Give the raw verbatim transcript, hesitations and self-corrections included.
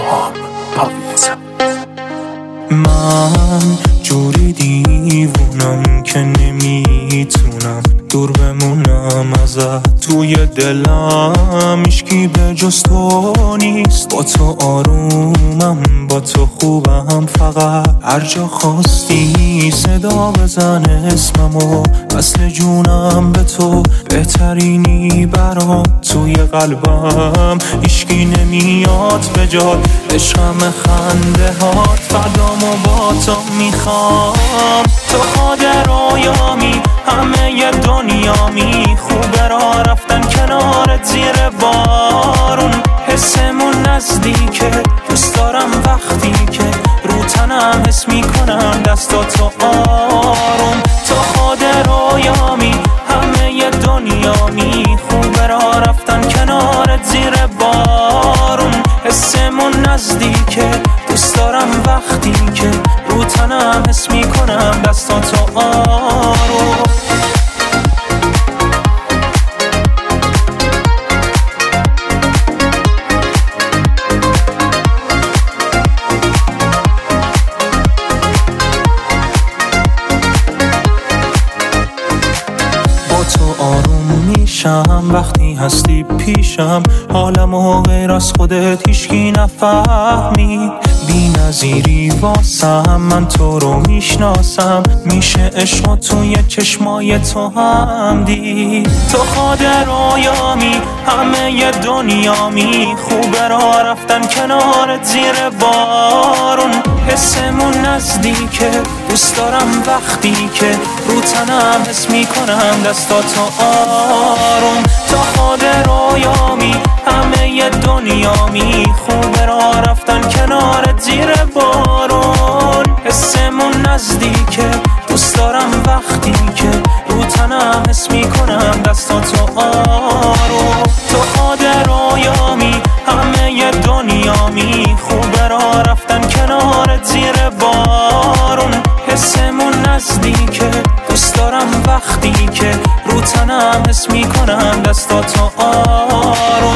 الهام پاویز. من جوری دیوونم که نمیتونم دور بمونم ازت، توی دلم هیچکی به جز تو نیست. با تو آرومم، با تو خوبم، فقط هر جا خواستی صدا بزن اسممو. وصل جونم به تو، بهترینی برام. توی قلبم هیچکی نمیاد به جات، عشقم خنده هات، فردامو با تو میخوام. تو خود رویامی، همه ی دنیامی، خوبه را رفتن کنارت زیر بارون. حسمون نزدیکه، دوست دارم وقتی که رو تنم حس میکنم دستاتو آروم. تو خود رویامی، همه ی دنیامی، خوبه را رفتن کنارت زیر بارون. حسمون نزدیکه، دوست دارم وقتی که رو تنم حس میکنم دستاتو آروم. تو آروم میشم وقتی هستی پیشم، حالمو غیر از خودت هیچکی نفهمید. بی نظیری واسم، من تو رو میشناسم، میشه عشق توی چشمای تو هم دید. تو خود رویامی، همه ی دنیامی، خوبه را رفتن کنارت زیر بارون. حسمون نزدیکه، دوست دارم وقتی که رو تنم حس میکنم دستاتو آروم. تو خود رویامی، همه ی دنیامی، خوبه را رفتن کنارت زیر بارون. حسمون نزدیکه، دوست دارم وقتی که رو تنم حس میکنم دستاتو آروم. تو خود رویامی، همه ی دنیامی، خوبه را رفتن کنارت زیر بارون. حسمون نزدیکه، دوست دارم وقتی که رو تنم حس میکنم دستاتو آروم.